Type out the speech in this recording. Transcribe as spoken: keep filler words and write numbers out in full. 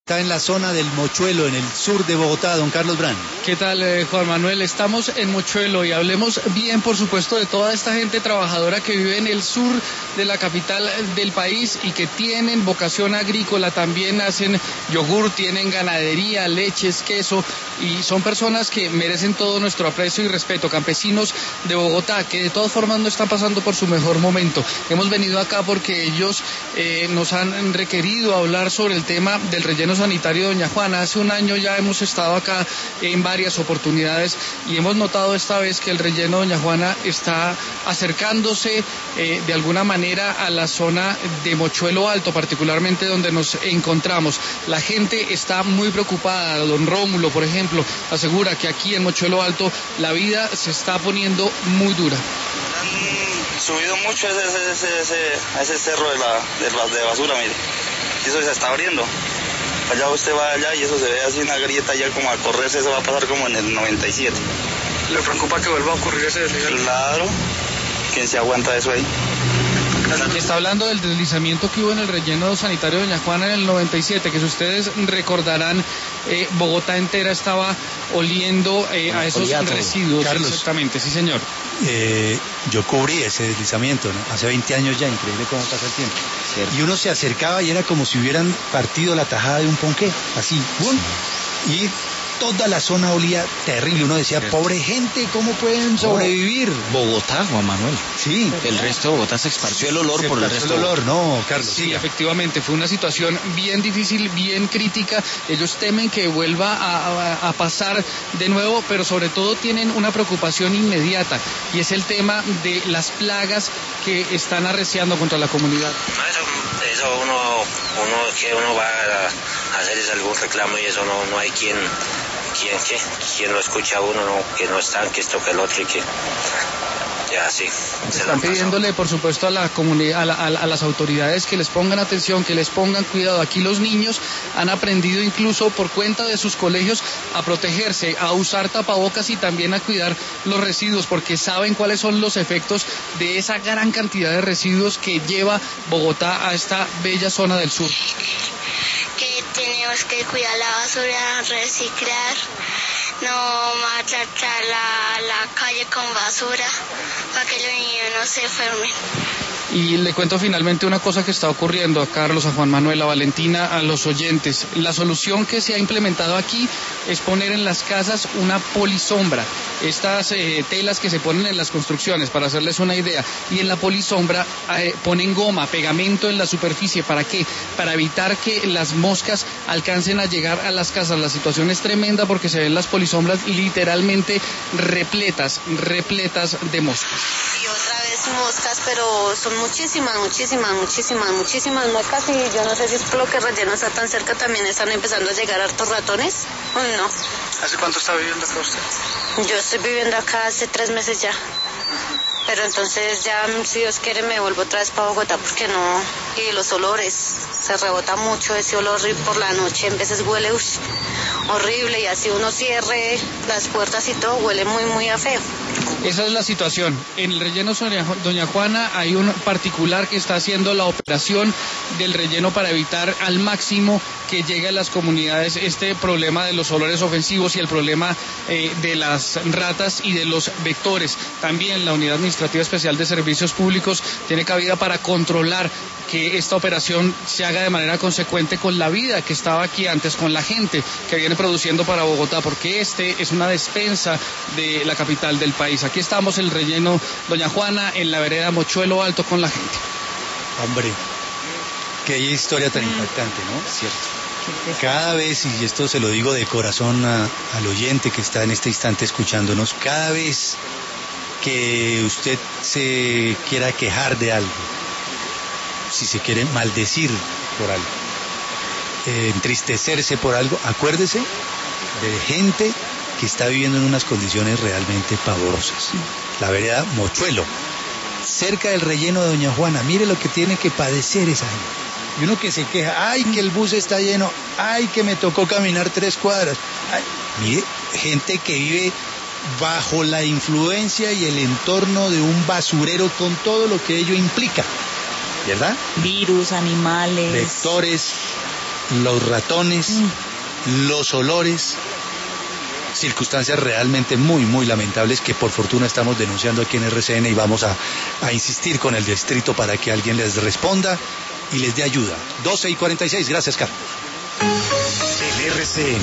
Está en la zona del Mochuelo, en el sur de Bogotá, don Carlos Brand. ¿Qué tal, eh, Juan Manuel? Estamos en Mochuelo y hablemos bien, por supuesto, de toda esta gente trabajadora que vive en el sur de la capital del país y que tienen vocación agrícola, también hacen yogur, tienen ganadería, leches, queso, y son personas que merecen todo nuestro aprecio y respeto, campesinos de Bogotá, que de todas formas no están pasando por su mejor momento. Hemos venido acá porque ellos eh, nos han requerido hablar sobre el tema del relleno sanitario de Doña Juana. Hace un año ya hemos estado acá en varias oportunidades y hemos notado esta vez que el relleno Doña Juana está acercándose eh, de alguna manera a la zona de Mochuelo Alto, particularmente donde nos encontramos. La gente está muy preocupada. Don Rómulo, por ejemplo, asegura que aquí en Mochuelo Alto la vida se está poniendo muy dura. Han subido mucho ese, ese, ese, ese, ese cerro de, la, de, la, de basura, mire. Y eso se está abriendo. Allá usted va allá y eso se ve así una grieta ya como a correrse, eso va a pasar como en el noventa y siete. ¿Le preocupa que vuelva a ocurrir ese deslizamiento? Claro, ¿quién se aguanta eso ahí? Está hablando del deslizamiento que hubo en el relleno sanitario de Doña Juana en el noventa y siete, que si ustedes recordarán, eh, Bogotá entera estaba oliendo eh, a esos Olía residuos. Carlos, exactamente, sí señor. Eh, yo cubrí ese deslizamiento, ¿no? Hace veinte años ya, increíble cómo pasa el tiempo. Cierto. Y uno se acercaba y era como si hubieran partido la tajada de un ponqué, así, ¡bum! Y toda la zona olía terrible. Uno decía, Cierto. Pobre gente, ¿cómo pueden sobrevivir? Bogotá, Juan Manuel. Sí. El resto de Bogotá se esparció el olor se por el resto. El olor, no, Carlos. Sí, sí, efectivamente, fue una situación bien difícil, bien crítica. Ellos temen que vuelva a, a, a pasar de nuevo, pero sobre todo tienen una preocupación inmediata, y es el tema de las plagas que están arreciando contra la comunidad. Eso, eso uno, uno que uno va a hacer es algún reclamo y eso no, no hay quien... ¿Quién qué? ¿Quién lo escucha a uno? No, que no están, que esto, que el otro y que... Ya, sí. Están pidiéndole, por supuesto, a la comunidad, a, la, a, a las autoridades que les pongan atención, que les pongan cuidado. Aquí los niños han aprendido incluso por cuenta de sus colegios a protegerse, a usar tapabocas y también a cuidar los residuos, porque saben cuáles son los efectos de esa gran cantidad de residuos que lleva Bogotá a esta bella zona del sur. Que tenemos que cuidar la basura, reciclar, no maltratar la, la calle con basura para que los niños no se enfermen. Y le cuento finalmente una cosa que está ocurriendo a Carlos, a Juan Manuel, a Valentina, a los oyentes. La solución que se ha implementado aquí es poner en las casas una polisombra. Estas eh, telas que se ponen en las construcciones, para hacerles una idea. Y en la polisombra eh, ponen goma, pegamento en la superficie. ¿Para qué? Para evitar que las moscas alcancen a llegar a las casas. La situación es tremenda porque se ven las polisombras literalmente repletas, repletas de moscas. Y otra vez moscas, pero son muchísimas, muchísimas, muchísimas, muchísimas moscas, y yo no sé si es por lo que el relleno está tan cerca, también están empezando a llegar hartos ratones. Uy, no. ¿Hace cuánto está viviendo acá usted? Yo estoy viviendo acá hace tres meses ya. Pero entonces ya, si Dios quiere, me vuelvo otra vez para Bogotá, porque no... Y los olores, se rebota mucho ese olor, y por la noche en veces huele uff, horrible, y así uno cierre las puertas y todo, huele muy, muy a feo. Esa es la situación. En el relleno Doña Juana hay un particular que está haciendo la operación del relleno para evitar al máximo que llegue a las comunidades este problema de los olores ofensivos y el problema eh, de las ratas y de los vectores. También la Unidad Administrativa Especial de Servicios Públicos tiene cabida para controlar que esta operación se haga de manera consecuente con la vida que estaba aquí antes, con la gente que viene produciendo para Bogotá, porque este es una despensa de la capital del país. Aquí estamos en el relleno Doña Juana, en la vereda Mochuelo Alto, con la gente. Hombre, qué historia tan impactante, ¿no? Cierto. Cada vez, y esto se lo digo de corazón a, al oyente que está en este instante escuchándonos, cada vez que usted se quiera quejar de algo, si se quiere maldecir por algo, eh, entristecerse por algo, acuérdese de gente que está viviendo en unas condiciones realmente pavorosas. La vereda Mochuelo, cerca del relleno de Doña Juana, mire lo que tiene que padecer esa gente. Y uno que se queja, ay, que el bus está lleno, ay, que me tocó caminar tres cuadras. Ay, mire, gente que vive bajo la influencia y el entorno de un basurero con todo lo que ello implica, ¿verdad? Virus, animales. Vectores. los ratones, mm. los olores, circunstancias realmente muy, muy lamentables que por fortuna estamos denunciando aquí en R C N y vamos a, a insistir con el distrito para que alguien les responda y les dé ayuda. doce y cuarenta y seis, gracias, Carlos. En R C N.